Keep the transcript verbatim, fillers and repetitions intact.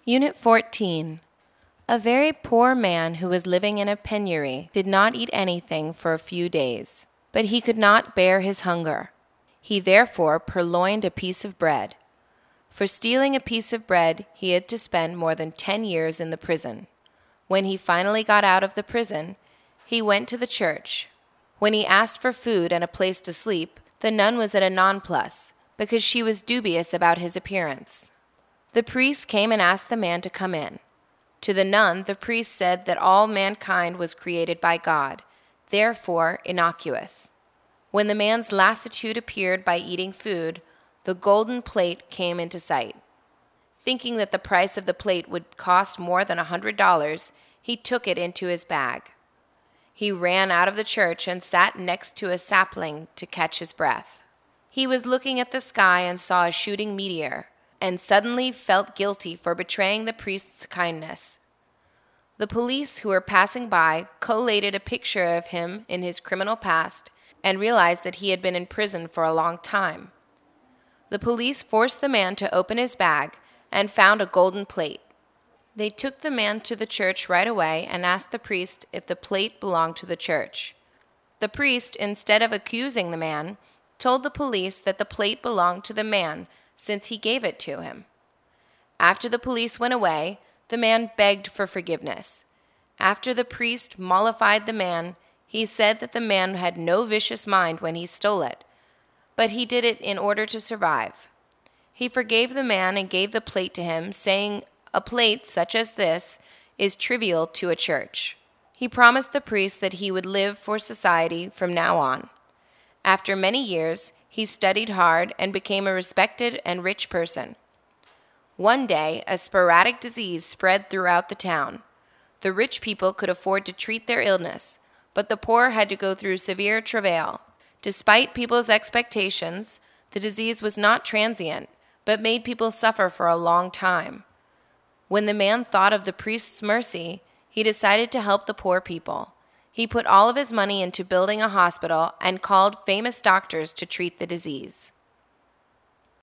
Unit fourteen. A very poor man who was living in a penury did not eat anything for a few days, but he could not bear his hunger. He therefore purloined a piece of bread. For stealing a piece of bread, he had to spend more than ten years in the prison. When he finally got out of the prison, he went to the church. When he asked for food and a place to sleep, the nun was at a nonplus, because she was dubious about his appearance. The priest came and asked the man to come in. To the nun, the priest said that all mankind was created by God, therefore innocuous. When the man's lassitude appeared by eating food, the golden plate came into sight. Thinking that the price of the plate would cost more than a hundred dollars, he took it into his bag. He ran out of the church and sat next to a sapling to catch his breath. He was looking at the sky and saw a shooting meteor, and suddenly felt guilty for betraying the priest's kindness. The police who were passing by collated a picture of him in his criminal past and realized that he had been in prison for a long time. The police forced the man to open his bag and found a golden plate. They took the man to the church right away and asked the priest if the plate belonged to the church. The priest, instead of accusing the man, told the police that the plate belonged to the man since he gave it to him. After the police went away, the man begged for forgiveness. After the priest mollified the man, he said that the man had no vicious mind when he stole it, but he did it in order to survive. He forgave the man and gave the plate to him, saying a plate such as this is trivial to a church. He promised the priest that he would live for society from now on. After many years, he studied hard and became a respected and rich person. One day, a sporadic disease spread throughout the town. The rich people could afford to treat their illness, but the poor had to go through severe travail. Despite people's expectations, the disease was not transient, but made people suffer for a long time. When the man thought of the priest's mercy, he decided to help the poor people. He put all of his money into building a hospital and called famous doctors to treat the disease.